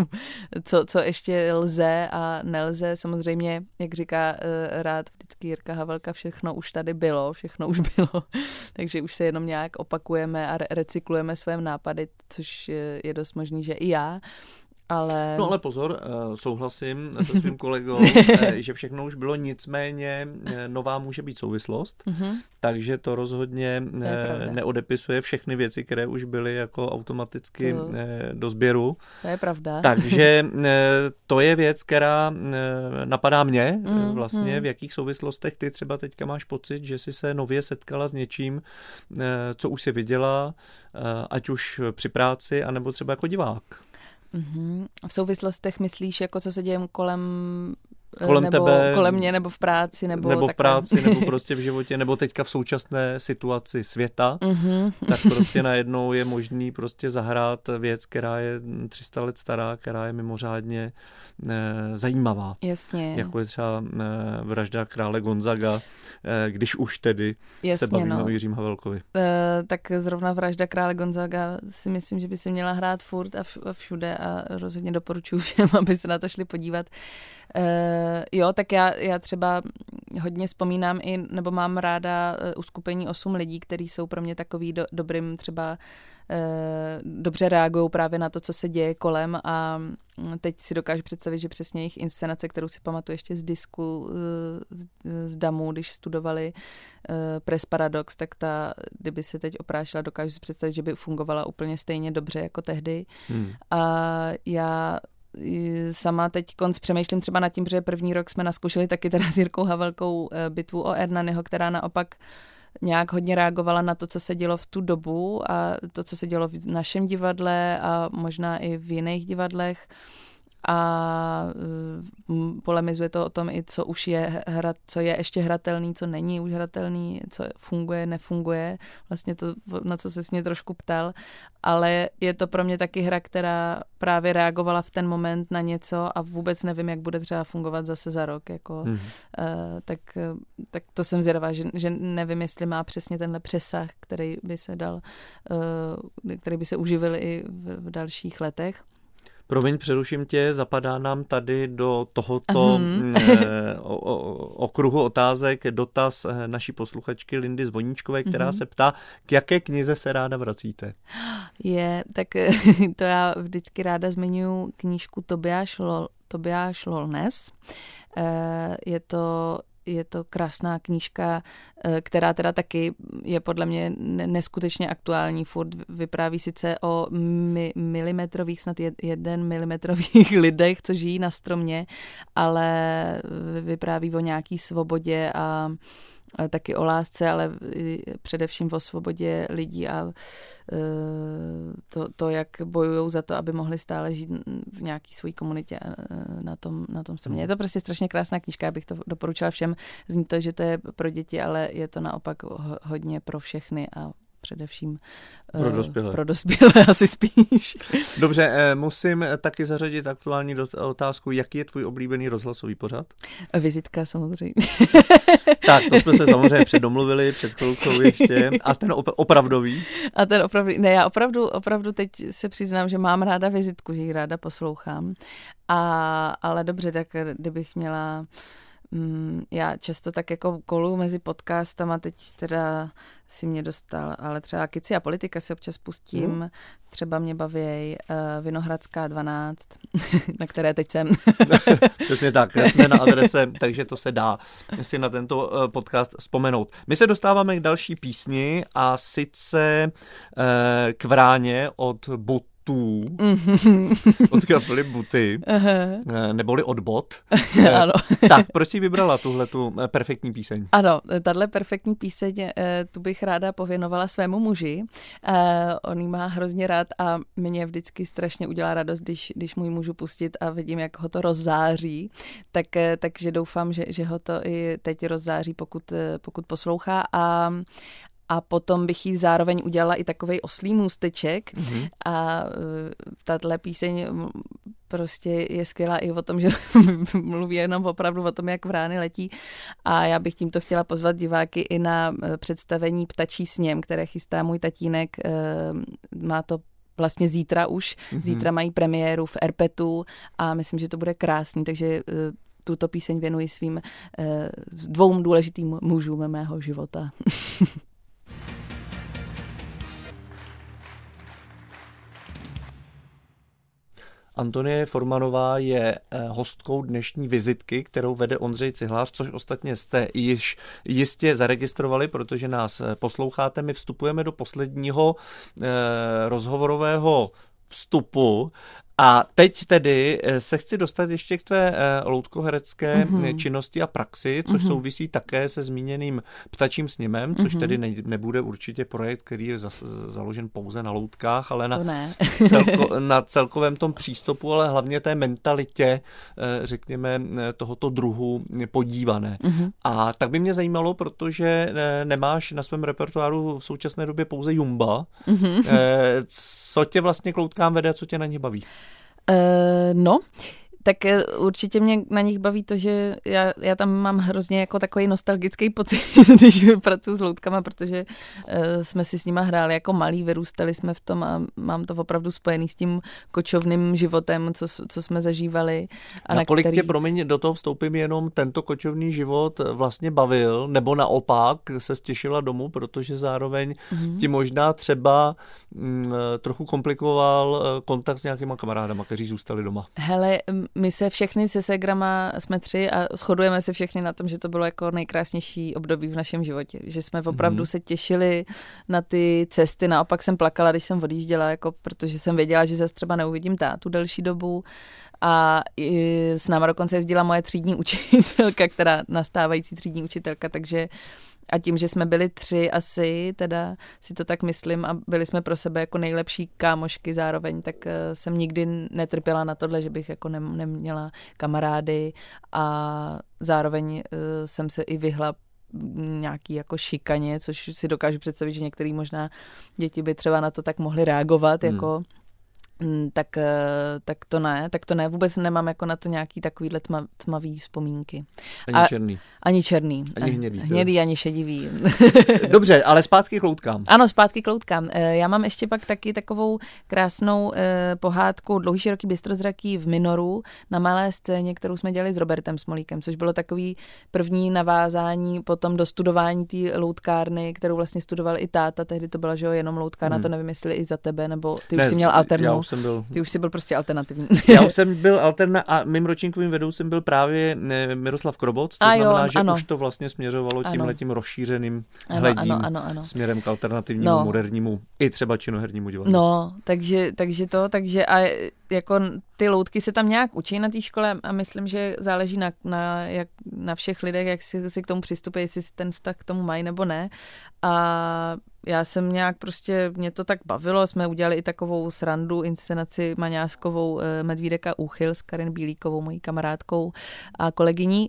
co, co ještě lze a nelze. Samozřejmě, jak říká rád vždycky Jirka Havelka, všechno už tady bylo, všechno už bylo, takže už se jenom nějak opakujeme a recyklujeme své nápady, což je, je dost možný, že i já. Ale... No ale pozor, souhlasím se svým kolegou, že všechno už bylo, nicméně nová může být souvislost, mm-hmm. takže to rozhodně to neodepisuje všechny věci, které už byly jako automaticky to... do sběru. To je pravda. Takže to je věc, která napadá mě mm-hmm. vlastně, v jakých souvislostech ty třeba teďka máš pocit, že jsi se nově setkala s něčím, co už jsi viděla, ať už při práci, anebo třeba jako divák. Mm-hmm. V souvislostech myslíš, jako co se děje kolem, kolem nebo tebe, kolem mě, nebo v práci, nebo, nebo v takhle. práci, nebo prostě v životě, nebo teďka v současné situaci světa, mm-hmm. tak prostě najednou je možný prostě zahrát věc, která je tři sta let stará, která je mimořádně eh, zajímavá. Jasně. Jako je třeba eh, vražda krále Gonzaga, eh, když už tedy Jasně, se bavíme no. o Jiřím Havelkovi. E, tak zrovna vražda krále Gonzaga si myslím, že by se měla hrát furt a, v, a všude a rozhodně doporučuji všem, aby se na to šli podívat. Uh, jo, tak já, já třeba hodně vzpomínám i, nebo mám ráda uh, uskupení osm lidí, kteří jsou pro mě takový do, dobrým třeba uh, dobře reagují právě na to, co se děje kolem a teď si dokážu představit, že přesně jejich inscenace, kterou si pamatuju ještě z disku uh, z, z Damu, když studovali uh, Press Paradox, tak ta, kdyby se teď oprášila, dokážu si představit, že by fungovala úplně stejně dobře jako tehdy. Hmm. A já sama teď konc přemýšlím třeba nad tím, že první rok jsme naskoušeli taky teda s Jirkou Havelkou bitvu o Ernanyho, která naopak nějak hodně reagovala na to, co se dělo v tu dobu a to, co se dělo v našem divadle a možná i v jiných divadlech. A polemizuje to o tom i, co už je hra, co je ještě hratelný, co není už hratelný, co funguje, nefunguje. Vlastně to, na co se mě trošku ptal. Ale je to pro mě taky hra, která právě reagovala v ten moment na něco a vůbec nevím, jak bude třeba fungovat zase za rok. Jako, hmm. uh, tak, tak to jsem zvědavá, že, že nevím, jestli má přesně tenhle přesah, který by se dal, uh, který by se uživil i v, v dalších letech. Promiň, přeruším tě, zapadá nám tady do tohoto mm. o, o, okruhu otázek dotaz naší posluchačky Lindy Zvoníčkové, která mm. se ptá, k jaké knize se ráda vracíte? Je, tak to já vždycky ráda zmiňuji knížku Tobiáš Lol, Tobiáš Lolness. Je to Je to krásná knížka, která teda taky je podle mě neskutečně aktuální. Furt vypráví sice o mi, milimetrových, snad jeden milimetrových lidech, co žijí na stromě, ale vypráví o nějaký svobodě a taky o lásce, ale především o svobodě lidí a to, to jak bojují za to, aby mohli stále žít v nějaký své komunitě na tom, na tom stromě. Je to prostě strašně krásná knížka, já bych to doporučila všem. Zní to, že to je pro děti, ale je to naopak hodně pro všechny a především pro dospělé. Pro dospělé asi spíš. Dobře, musím taky zařadit aktuální otázku, jaký je tvůj oblíbený rozhlasový pořad? Vizitka samozřejmě. Tak, to jsme se samozřejmě předomluvili před chvilkou ještě. A ten op- opravdový? A ten opravdu, ne, já opravdu, opravdu teď se přiznám, že mám ráda Vizitku, že ji ráda poslouchám. A, ale dobře, tak kdybych měla... Já často tak jako kolu mezi podcastama, teď teda si mě dostal, ale třeba Kici a politika si občas pustím, mm. třeba mě baví uh, Vinohradská dvanáct, na které teď jsem. Přesně tak, jsme na adrese, takže to se dá si na tento uh, podcast vzpomenout. My se dostáváme k další písni a sice uh, k Vráně od But od kapely Buty, uh-huh. neboli od Bot. Ano. Tak, proč jsi vybrala tuhletu perfektní píseň? Ano, tahle perfektní píseň, tu bych ráda pověnovala svému muži. On ji má hrozně rád a mě vždycky strašně udělá radost, když, když můj můžu pustit a vidím, jak ho to rozzáří. Tak, takže doufám, že, že ho to i teď rozzáří, pokud, pokud poslouchá. A A potom bych jí zároveň udělala i takovej oslý můsteček. Mm-hmm. A tahle píseň prostě je skvělá i o tom, že mluví jenom opravdu o tom, jak vrány letí. A já bych tímto chtěla pozvat diváky i na představení Ptačí sněm, které chystá můj tatínek. Má to vlastně zítra už. Mm-hmm. Zítra mají premiéru v Erpetu a myslím, že to bude krásný, takže tuto píseň věnuji svým dvou důležitým mužům mého života. Antonie Formanová je hostkou dnešní vizitky, kterou vede Ondřej Cihlář, což ostatně jste již jistě zaregistrovali, protože nás posloucháte. My vstupujeme do posledního eh, rozhovorového vstupu. A teď tedy se chci dostat ještě k tvé loutkoherecké mm-hmm. činnosti a praxi, což mm-hmm. souvisí také se zmíněným Ptačím sněmem, což mm-hmm. tedy ne, nebude určitě projekt, který je zas, založen pouze na loutkách, ale na, celko, na celkovém tom přístupu, ale hlavně té mentalitě, řekněme, tohoto druhu podívané. Mm-hmm. A tak by mě zajímalo, protože nemáš na svém repertoáru v současné době pouze jumba. Mm-hmm. Co tě vlastně k loutkám vede a co tě na ně baví? Uh, no, tak určitě mě na nich baví to, že já, já tam mám hrozně jako takový nostalgický pocit, když pracuji s loutkama, protože uh, jsme si s nima hráli jako malí, vyrůstali jsme v tom a mám to opravdu spojený s tím kočovným životem, co, co jsme zažívali. A Nakolik na který... tě, promiň, do toho vstoupím, jenom tento kočovný život vlastně bavil, nebo naopak se stěšila domů, protože zároveň mm-hmm. ti možná třeba m, trochu komplikoval kontakt s nějakýma kamarádama, kteří zůstali doma. Hele, my se všechny se ségrama jsme tři a shodujeme se všechny na tom, že to bylo jako nejkrásnější období v našem životě. Že jsme opravdu mm. se těšili na ty cesty. Naopak jsem plakala, když jsem odjížděla, jako protože jsem věděla, že zase třeba neuvidím tátu delší dobu. A s náma dokonce jezdila moje třídní učitelka, která nastávající třídní učitelka, takže a tím, že jsme byli tři asi, teda si to tak myslím a byli jsme pro sebe jako nejlepší kámošky zároveň, tak jsem nikdy netrpěla na tohle, že bych jako neměla kamarády a zároveň jsem se i vyhla nějaký jako šikaně, což si dokážu představit, že některý možná děti by třeba na to tak mohly reagovat, hmm. jako Tak, tak to ne, tak to ne, vůbec nemám jako na to nějaký takovýhle tma, tmavý vzpomínky. Ani a, černý. Ani černý. Ani hnědý. Hnědý, ani šedivý. Dobře, ale zpátky k loutkám. Ano, zpátky k loutkám. Já mám ještě pak taky takovou krásnou pohádku Dlouhý široký bystrozraký v minoru na malé scéně, kterou jsme dělali s Robertem Smolíkem, což bylo takový první navázání potom do studování té loutkárny, kterou vlastně studoval i táta, tehdy to byla, že jo, jenom loutkárna, hmm. to nevím, jestli i za tebe, nebo ty už ne, jsi měl alternu. Jsem byl... Ty už jsi byl prostě alternativní. Já už jsem byl alterna a mým ročníkovým vedoucím byl právě Miroslav Krobot, to a znamená, jo, že ano. už to vlastně směřovalo tímhletím rozšířeným ano, hledím ano, ano, ano. směrem k alternativnímu, no. modernímu i třeba činohernímu divadlu. No, takže, takže to, takže a jako ty loutky se tam nějak učí na té škole a myslím, že záleží na, na, jak, na všech lidech, jak si, si k tomu přistupuje, jestli si ten vztah k tomu mají nebo ne. A já jsem nějak prostě, mě to tak bavilo, jsme udělali i takovou srandu, inscenaci maňáskovou Medvídek a úchyl s Karin Bílíkovou, mojí kamarádkou a kolegyní.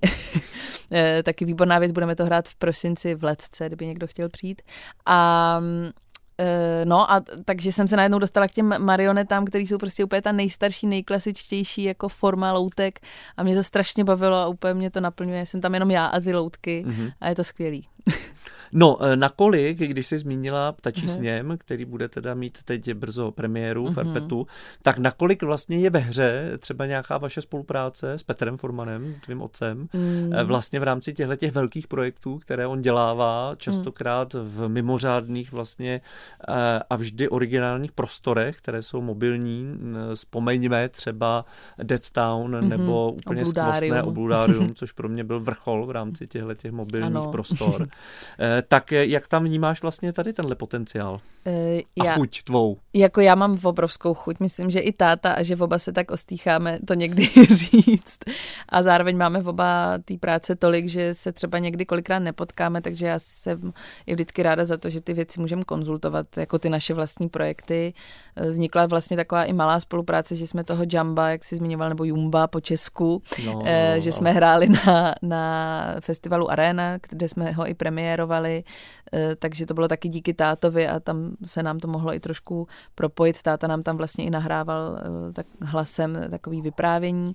Taky výborná věc, budeme to hrát v prosinci v Letce, kdyby někdo chtěl přijít. A No a takže jsem se najednou dostala k těm marionetám, které jsou prostě úplně ta nejstarší, nejklasičtější jako forma loutek a mě to strašně bavilo a úplně mě to naplňuje. Jsem tam jenom já a ty loutky mm-hmm. a je to skvělý. No, nakolik, když jsi zmínila Ptačí uh-huh. sněm, který bude teda mít teď brzo premiéru v uh-huh. Erpetu, tak nakolik vlastně je ve hře třeba nějaká vaše spolupráce s Petrem Formanem, tvým otcem, mm. vlastně v rámci těchto velkých projektů, které on dělává, častokrát v mimořádných vlastně a vždy originálních prostorech, které jsou mobilní. Vzpomeňme třeba Dead Town mm-hmm. nebo úplně skvostné Obludárium, což pro mě byl vrchol v rámci těchto mobilních ano. prostor. Tak jak tam vnímáš vlastně tady tenhle potenciál? E, a já, chuť tvou? Jako já mám obrovskou chuť, myslím, že i táta a že oba se tak ostýcháme to někdy říct. A zároveň máme oba té práce tolik, že se třeba někdy kolikrát nepotkáme, takže já jsem je vždycky ráda za to, že ty věci můžeme konzultovat, jako ty naše vlastní projekty. Vznikla vlastně taková i malá spolupráce, že jsme toho Jamba, jak jsi zmiňoval, nebo Jumba po Česku, no, e, že jsme hráli na, na festivalu Arena, kde jsme ho i premiérovali, takže to bylo taky díky tátovi a tam se nám to mohlo i trošku propojit. Táta nám tam vlastně i nahrával tak hlasem takový vyprávění.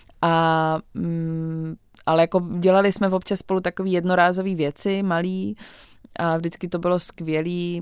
A, mm, ale jako dělali jsme občas spolu takový jednorázový věci, malý a vždycky to bylo skvělý.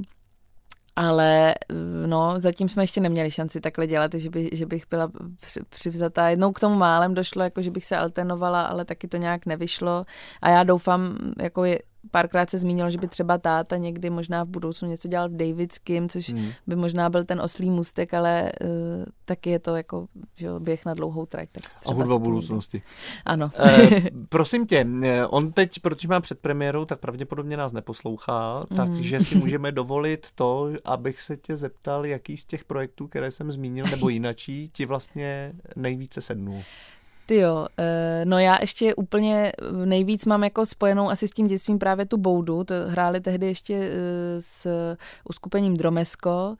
Ale no, zatím jsme ještě neměli šanci takhle dělat, že, by, že bych byla přivzatá. Jednou k tomu málem došlo, jako že bych se alternovala, ale taky to nějak nevyšlo. A já doufám, jako je, párkrát se zmínilo, že by třeba táta někdy možná v budoucnu něco dělal v Davidským, což hmm. by možná byl ten oslý můstek, ale uh, taky je to jako že běh na dlouhou trať. Tak a hudba budoucnosti. Ano. eh, prosím tě, on teď, protože má před premiérou, tak pravděpodobně nás neposlouchá, hmm. takže si můžeme dovolit to, abych se tě zeptal, jaký z těch projektů, které jsem zmínil, nebo jinačí, ti vlastně nejvíce sednul. Tyjo, no já ještě úplně nejvíc mám jako spojenou asi s tím dětstvím právě tu Boudu, to hráli tehdy ještě s uskupením Dromesko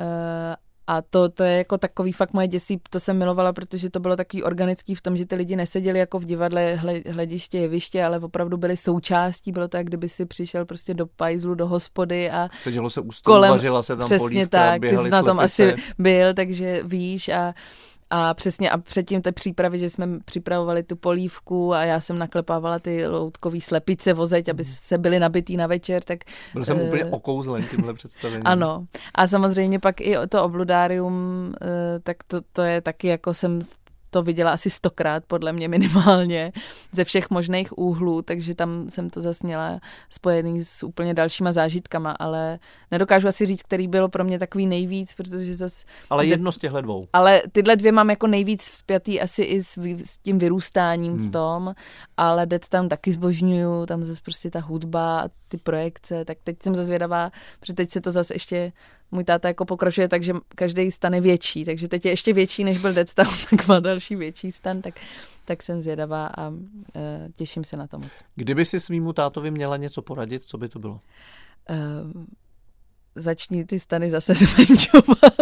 a to, to je jako takový fakt moje dětství, to jsem milovala, protože to bylo takový organický v tom, že ty lidi neseděli jako v divadle hlediště, jeviště, ale opravdu byli součástí, bylo to, jak kdyby si přišel prostě do pajzlu, do hospody a sedělo se u stolu, vařila se tam přesně polívka, tak, běhali ty jsi na tom slepice. Asi byl, takže víš a A přesně a předtím té přípravy, že jsme připravovali tu polívku a já jsem naklepávala ty loutkový slepice vozeť, aby se byli nabitý na večer. Tak, byl jsem uh, úplně okouzlen tímhle představením. Ano. A samozřejmě pak i to Obludárium, uh, tak to, to je taky jako jsem to viděla asi stokrát, podle mě minimálně, ze všech možných úhlů, takže tam jsem to zas měla spojený s úplně dalšíma zážitkama, ale nedokážu asi říct, který bylo pro mě takový nejvíc, protože zas... Ale jedno z těchto dvou. Ale tyhle dvě mám jako nejvíc vzpjatý asi i s, s tím vyrůstáním hmm. v tom, ale Dead tam taky zbožňuju, tam zase prostě ta hudba a ty projekce, tak teď jsem zase zvědavá, protože teď se to zase ještě můj táta jako pokračuje, takže každý stan je větší, takže teď je ještě větší, než byl Dead Town, tak má další větší stan, tak, tak jsem zvědavá a uh, těším se na to moc. Kdyby si svýmu tátovi měla něco poradit, co by to bylo? Uh, začni ty stany zase zmenšovat,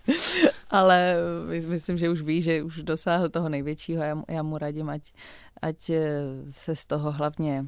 ale myslím, že už ví, že už dosáhl toho největšího a já, já mu radím, ať, ať se z toho hlavně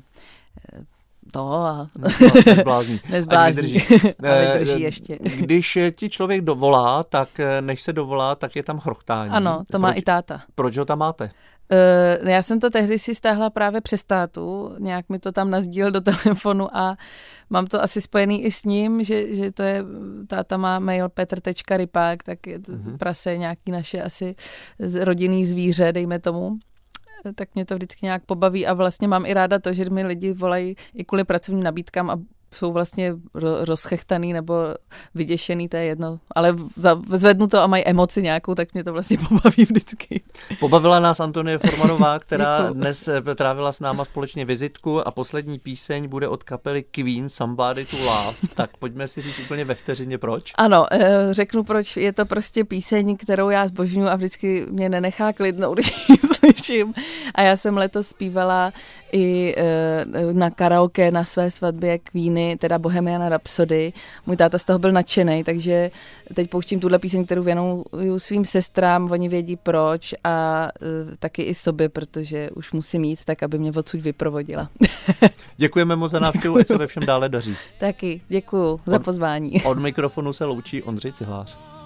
to a nezblázní. Nezblázní. A vydrží ještě. Když ti člověk dovolá, tak než se dovolá, tak je tam chrochtání. Ano, to má proč, i táta. Proč ho tam máte? Uh, já jsem to tehdy si stáhla právě přes tátu, nějak mi to tam nazdíl do telefonu a mám to asi spojený i s ním, že, že to je, táta má mail petr tečka rypák, tak je to uh-huh. prase nějaký naše asi rodinný zvíře, dejme tomu. Tak mě to vždycky nějak pobaví a vlastně mám i ráda to, že mi lidi volají i kvůli pracovním nabídkám a jsou vlastně rozchechtaný nebo vyděšený, to je jedno. Ale zvednu to a mají emoci nějakou, tak mě to vlastně pobaví vždycky. Pobavila nás Antonie Formanová, která dnes trávila s náma společně vizitku a poslední píseň bude od kapely Queen, Somebody to Love. Tak pojďme si říct úplně ve vteřině proč. Ano, řeknu proč. Je to prostě píseň, kterou já zbožňuji a vždycky mě nenechá klidnou, když ji slyším. A já jsem letos zpívala i na karaoke na své svatbě Queen Queeny, teda Bohemian Rhapsody. Můj táta z toho byl nadšený, takže teď pouštím tuhle píseň, kterou věnuju svým sestrám, oni vědí proč a uh, taky i sobě, protože už musím jít tak, aby mě odsud vyprovodila. Děkujeme moc za návštěvu, ať se ve všem dále daří. Taky, děkuju za pozvání. Od, od mikrofonu se loučí Ondřej Cihlář.